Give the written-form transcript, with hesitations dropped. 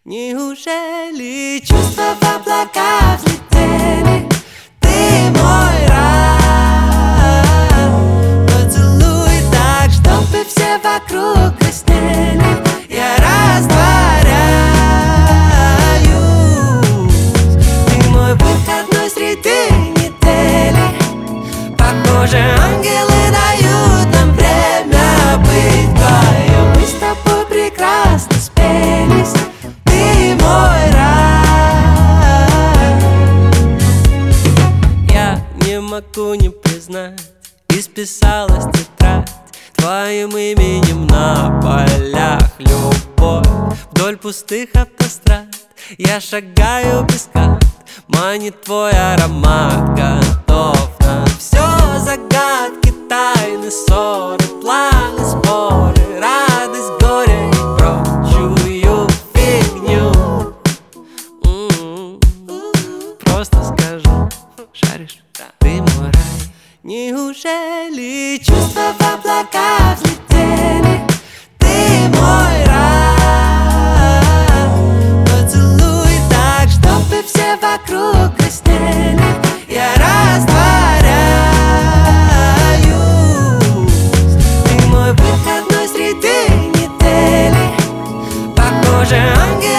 Неужели чувства в облака взлетели? Ты мой рай. Поцелуй так, чтобы все вокруг краснели. Я растворяюсь. Ты мой выходной среди недели. Похоже, ангелы дают нам время быть вдвоем. Мы с тобой прекрасно спелись. Ты мой рай. Я не могу не признать, исписалась тетрадь твоим именем на полях. Любовь вдоль пустых автострад. Я шагаю без карт, манит твой аромат. Готов на все загадки, тайны, ссоры, планы, споры, радость, горе и прочую фигню. Просто скажу, шаришь, ты мой рай. Неужели чувства в облака взлетели? Ты мой рай. Поцелуй так, чтобы все вокруг краснели. Я растворяюсь. Ты мой выходной среди недели. Похоже, ангел